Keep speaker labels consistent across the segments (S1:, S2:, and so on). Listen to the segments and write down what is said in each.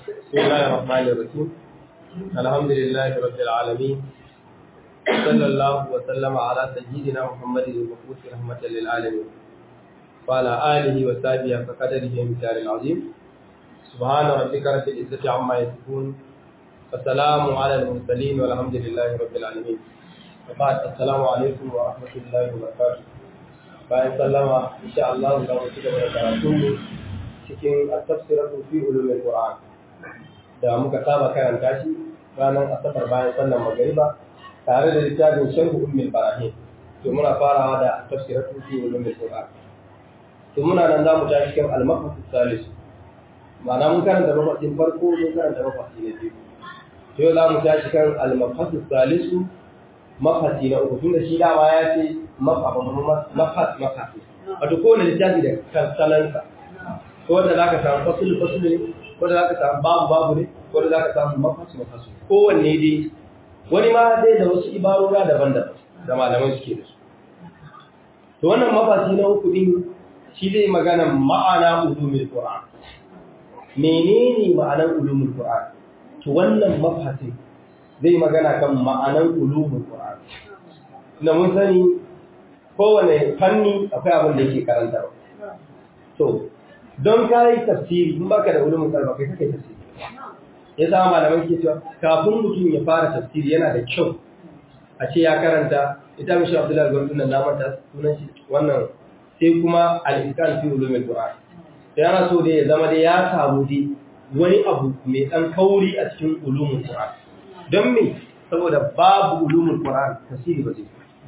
S1: بسم الله الرحمن الرحيم الحمد لله رب العالمين صلى الله وسلم على سيدنا محمد المبعوث رحمة للعالمين وعلى آله وصحبه وقدره ومقداره العظيم سبحان ربك رب العزة عما يصفون والسلام على المرسلين والحمد لله رب العالمين وبعد السلام عليكم ورحمة الله وبركاته. bayan sallama insha Allah za mu ci gaba da karatu cikin at-tafsiratu fi ulumil Qur'an da muka saba karanta shi ranar asabar bayan sallar magriba tare da littafin sharh ummul barahim. To muna farawa da tafsiratu fi ulumil Qur'an. To muna nan za mu tashi cikin al-maqsad as-salis. Ma'ana mun karanta mafasin farko mun karanta mafasi na biyu. To za mu tashi kan al-maqsad as-salis mafasi na uku tunda shi dama ya ce mafasi wato kowane littafi da kansalansa ko wanda za ka samu fasul ne ko da za ka samu babu ne ko da za ka samu mafasu kowanne dai wani ma dai da wasu ibarora daban-daban da malamai suke da su. To wannan mafasi na uku din shi zai magana ma'ana ulumul Qur'an. Menene ma'anar ulumul Qur'an? To wannan mafasin zai magana kan ma'anar ulumul Qur'an. Da mun sani kowane fanni akwai abin da yake karantarwa. To don kai tafsiri in baka da ulumul Qur'an kai kake tafsiri. Yasa malamai ke cewa kafin mutum ya fara tafsiri yana da kyau a ce ya karanta ita mishi Abdullahi Gordon nan na mata sunan shi wannan sai kuma al-Itqan fi ulumul Qur'an. Sai ana so dai ya zama dai ya samu dai wani abu mai dan kauri a cikin ulumul Qur'an. Don me saboda babu ulumul Qur'an tafsiri ba zai.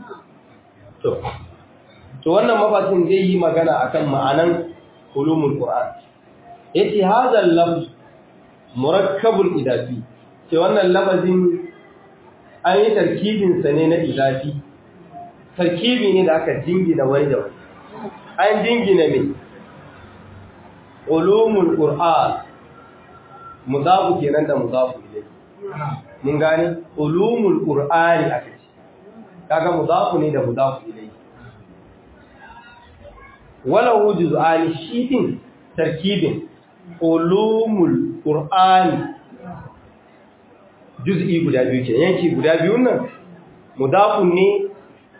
S1: To wannan mafasin zai yi magana akan ma'anan ulumul Qur'an. Yace hadal lafz murakkabul idafi. Ce wannan lafazin an yi tarkibin sa ne na idafi. Tarkibi ne da aka jingina wani da wani. An jingina me? Ulumul Qur'an. Mudafu kenan da mudafu ilayhi. Mun gane ulumul Qur'ani aka ce. Kaga mudafu ne da mudafu ilayhi. Walahu juz'ani shi din tarkibin ulumul Qur'ani juz'i guda biyu ke yanki guda biyun nan mudafun ne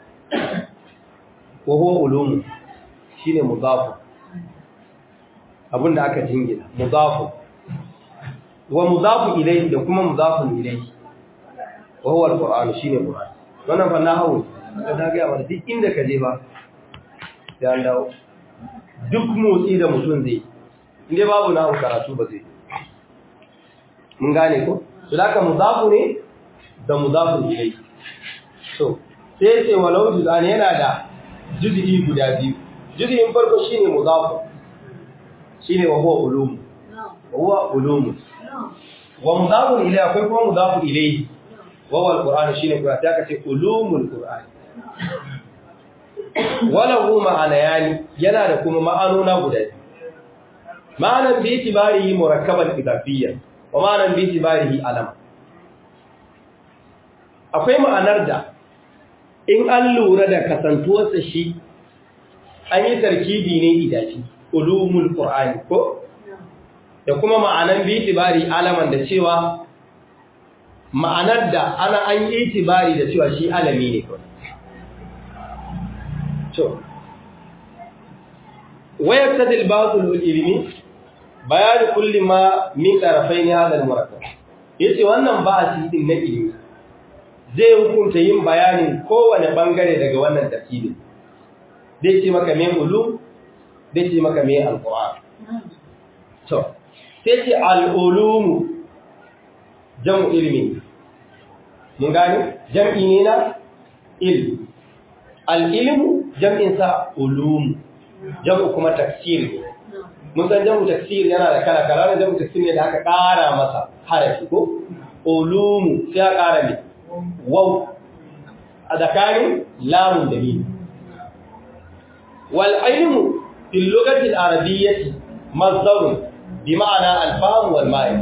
S1: wa huwa ulumu shine mudafu abinda aka jingina mudafu wa mudafu ilayhi da kuma mudafun ilayhi wa huwa al-Qur'an shine Qur'an. Wannan fa nahawu da ga yawa duk inda ka je ba sai an dawo duk motsi da mutum zai inda babu nahawu karatu ba zai. Mun gane ko to laka mudafu ne da mudafun ilayhi. So sai ce walau juz'an yana da juz'i guda biyu. Juz'in farko shine mudafu shine wa huwa ulum wa huwa ulum wa mudafun ilayhi akwai kuma mudafun ilayhi wa huwa al-Qur'an shine Qur'an ta kace ulumul Qur'an. Walahu ma'anayani yana da kuma ma'anona guda biyu. Ma'anan bi itibarihi murakkaban idafiyyan wa ma'anan bi itibarihi alama. Akwai ma'anar da in an lura da kasantuwarsa shi an yi tarkibi ne idafi ulumul Qur'ani ko da kuma ma'anan bi itibari alaman da cewa ma'anar da ana an yi itibari da cewa shi alami ne ko to ويقتضي الباطل العلمي بيان كل ما من طرفين هذا المركب. Yace wannan ba'asi din na ilimi zai hukunta yin bayanin kowane bangare daga wannan tarkibin. Zai ce maka me ulum, zai ce maka me al-Qur'an. To sai ce al-ulum jam'u ilmi. Mun gane jam'i ne na ilmi. Al-ilmu jam'in sa ulum. Jam'u kuma taksir. Mun san jam'u taksir yana da kala-kala, jam'u taksir ne da aka ƙara masa harafi ko ulumu sai aka ƙara ne waw a tsakanin lamun da mim. Wal ilmu fil lughati al-arabiyyati masdarun bi ma'ana al-fahm wal ma'i.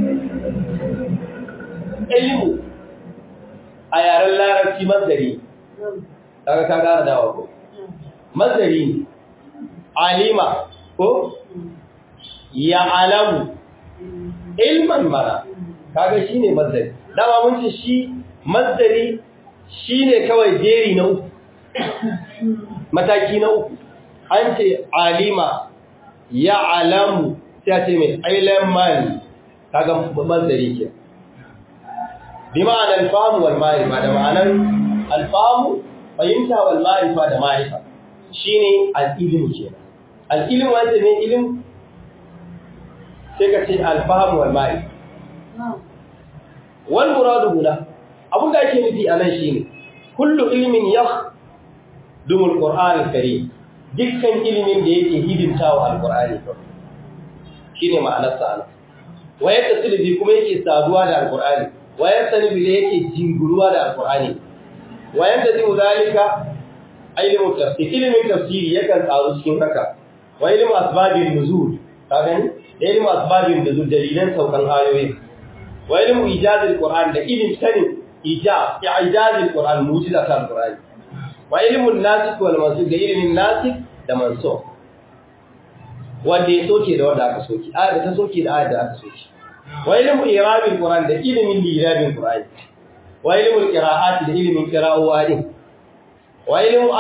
S1: Ilmu a yaren larabci masdari. Kaga ka ƙara dawa ko masdari ne. Alima ko ya alamu ilman mana kaga shine masdari dama mun ce shi masdari shine kawai jeri na uku mataki na uku an ce alima ya alamu sai ce mai ilman kaga masdari ke bi ma'anar alfamu wal ma'rifa da ma'anar alfamu fahimta wal ma'rifa da ma'rifa shine al-ilm kenan al-ilm wanda ne ilm sai ka ce alfamu wal ma'rifa wal muradu huna abun da ake nufi anan shine kullu ilmin yakhdumul qur'anul karim dukkan ilimin da yake hidimtawa alqur'ani shine ma'anar sa anan wa yatasili kuma yake saduwa da alqur'ani wa yasanibi da yake jinguruwa da alqur'ani wa yantazi zalika ilmu tafsir ilmin tafsiri yakan tsaro cikin haka wa ilmu asbabin nuzul ka gani ilmu asbabin nuzul dalilan saukan ayoyi wa ilmu ijazil qur'an da ilmin sanin ijazil qur'an mu'jizat alqur'ani wa ilmu nasikh wal mansukh da ilmin nasikh da mansukh wanda ya soke da wanda aka soke ayat ta soke da ayat da aka soke wa ilmu irabil qur'an da ilmin lirabil qur'ani wa ilmu qira'at da ilmin qira'ati wa ilmu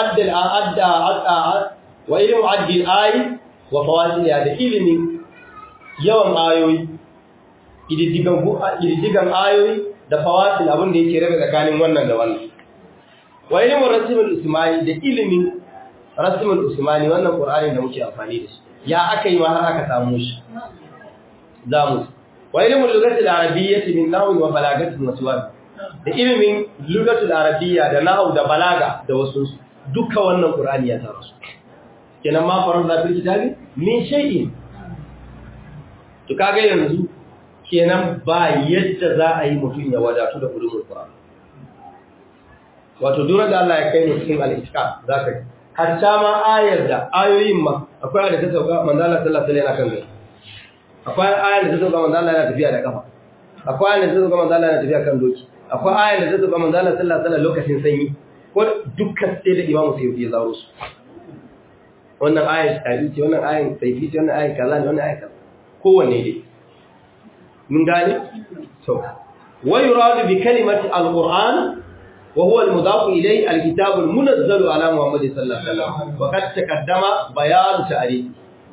S1: wa ilmu addil ayi wa fawasiya da ilmin yawan ayoyi ididdigan ayoyi da fawasil abin da yake rabe tsakanin wannan da wannan wa ilmu rasimul usmani da ilmin rasimul usmani wannan qur'ani da muke amfani da shi ya akai ma har aka samu shi zamu wa ilmul lugatil arabiyyah min nahwi wa balagatin wa suwar da ilmin lugatul arabiyya da nahwu da balaga da wasu duka wannan qur'ani ya tara su kenan ma farza fil kitabi min shay'in to kaga yanzu kenan ba yadda za a yi mutum ya wadatu da ulumul qur'an wato dole da Allah ya kai mu cikin al-itqan zaka hatta ma ayar da ayoyin ma akwai da ta sauka manzo Allah sallallahu alaihi wasallam kan akwai ayar da ta sauka manzo Allah yana tafiya da kafa akwai ayar da ta sauka manzo Allah yana tafiya kan doki akwai ayar da ta sauka manzo Allah sallallahu alaihi wasallam lokacin sanyi ko dukkan sai da imamu sai ya zaro su wannan ayar tabi ce wannan ayar saifi ce wannan ayar kaza ne wannan ayar kaza kowanne dai mun gane to wa yuradu bi kalimati al-qur'an wa huwa al-mudaf ilayhi al-kitab al-munazzal ala muhammad sallallahu alaihi wasallam wa qad taqaddama bayan ta'rif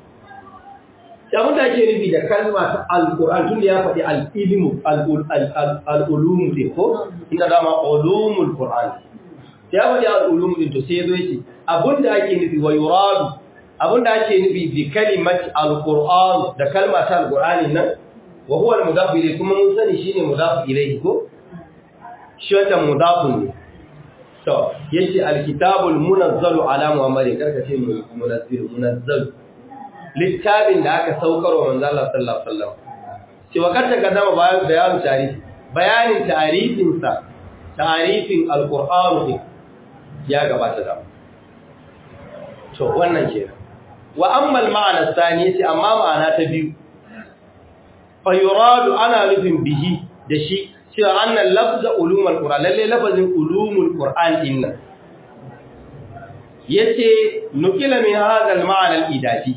S1: da ake nufi da kalma ta al-qur'an tun da ya faɗi al-ilmu al-ulum din ko inda dama ulumul qur'an ya faɗi al-ulum din to sai yazo yace abunda ake nufi wa yuradu abunda ake nufi bi kalimati al-qur'an da kalma ta al-qur'ani nan wa huwa al-mudaf ilayhi kuma mun sani shine mudaf ilayhi ko shi wata mudafun ne to yace al-kitabul munazzalu ala muhammadin karka ce munazzal littafin da aka saukarwa manzo Allah sallallahu alaihi wasallam shi wakata kadama bayanin ta'arifin sa ta'arifin al-qur'an ya gabata da to wannan ke wa amma al-ma'ana thani yace amma ma'ana ta biyu fa yuradu ana nufin bihi da shi cewa annal lafza ulumul qur'an lalle lafazin ulumul qur'an inna yace nukila min hadha al-ma'na al-idafi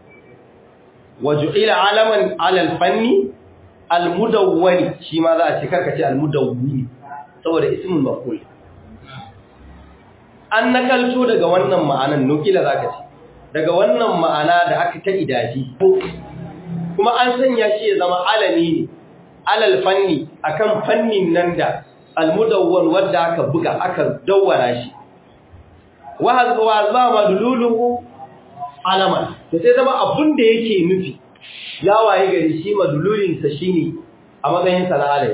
S1: وجعل علما على الفن المدون shi ma za a ce karkace almudawwi saboda ismul maf'ul an nakalto daga wannan ma'anan nukila zaka ce daga wannan ma'ana da aka ta idaji kuma an sanya shi ya zama alami ne alal fanni akan fannin nan da almudawwan wanda aka buga aka dawwara shi wa hazwa madluluhu alaman to sai zama abun da yake nufi ya waye gari shi madlulin sa shine a matsayin sana'ala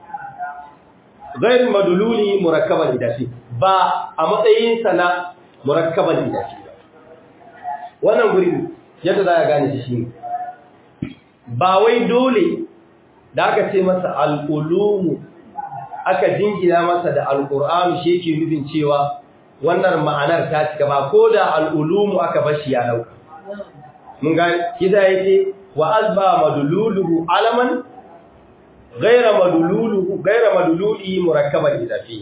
S1: gairu madluli murakkaban idafi ba a matsayin sana murakkaban idafi wannan guri yadda za ka gane shi shine ba wai dole da aka ce masa al-ulum aka jingina masa da al-qur'an shi yake nufin cewa wannan ma'anar ta cika ba ko da al'ulumu aka bashi ya dauka mun ga kida yake wa azba madluluhu alaman ghayra madluli murakkaban idafi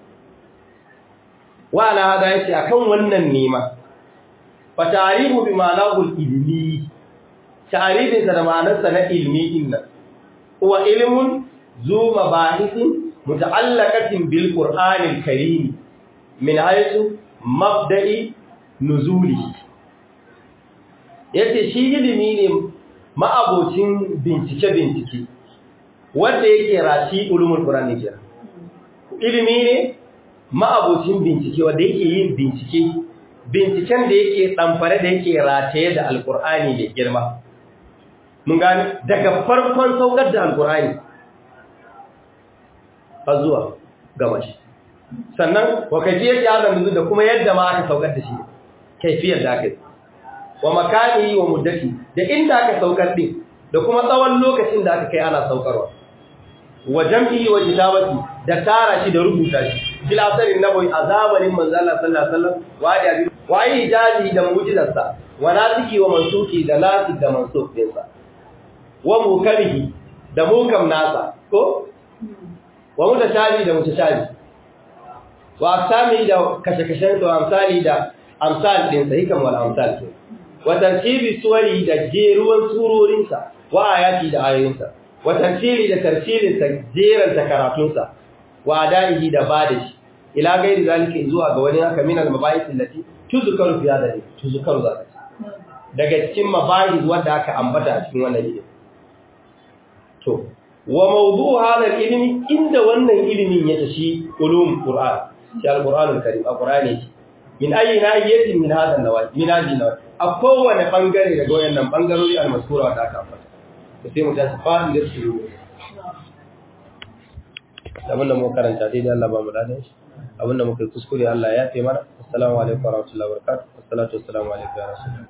S1: wa ala hada yace akan wannan nema fa ta'rifu bi ma'anahu al-ilmi ta'rifin sa da ma'anarsa na ilmi inna huwa ilmun zu mabahisin muta'allaqatin bil qur'anil karim min haythu mabda'i nuzuli. Yace shi ilimi ne ma'abocin bincike wanda yake rashi ulumul qur'an ne kenan. Ilimi ne ma'abocin bincike wanda yake yin binciken da yake damfare da yake rataye da alqur'ani da girma. Mun gane daga farkon saukar da alqur'ani har zuwa gaba shi. Sannan wa kaifiyar azan da kuma yadda ma aka saukar da shi, kaifiyar da aka yi, wa makani wa muddati da inda aka saukar din da kuma tsawon lokacin da aka kai ana saukarwa, wa jam'i wa kitabati da tara shi da rubuta shi fil asarin nabawi a zamanin manzo Allah sallallahu alaihi wasallam wa ijazi da mu'jizarsa wa nasiki wa mansuki da nasik da mansuk dinsa wa mukamihi da mukam nasa ko wa mutashabi da mutashabi wa aqsami da kashe-kashen da amsali da amsal din sa hikam wal amsal ke wa tartibi suwari da jeruwan surorin sa wa ayati da ayoyin sa wa tartili da tartilin sa jeran ta karatun sa wa adaihi da badashi ila gairi zalika zuwa ga wani haka min al mabahith allati tuzkaru fi hada tuzkaru zalika daga cikin mabahith wanda aka ambata a cikin wannan ilimi to wa mawdu' hada ilmi inda wannan ilimin ya tashi ulum qur'an shi al-qur'anul karim al-qur'ani min ayi nahiyatin min hada nawai min hadi nawai a kowane bangare daga wayannan bangarori al-mazkura da aka ambata sai mu tashi fa'in da su abinda mu karanta dai Allah ba mu dadan shi abinda muka kuskure Allah ya yafe mana assalamu alaikum wa rahmatullahi wa barakatuh wassalatu wassalamu alaikum ya rasul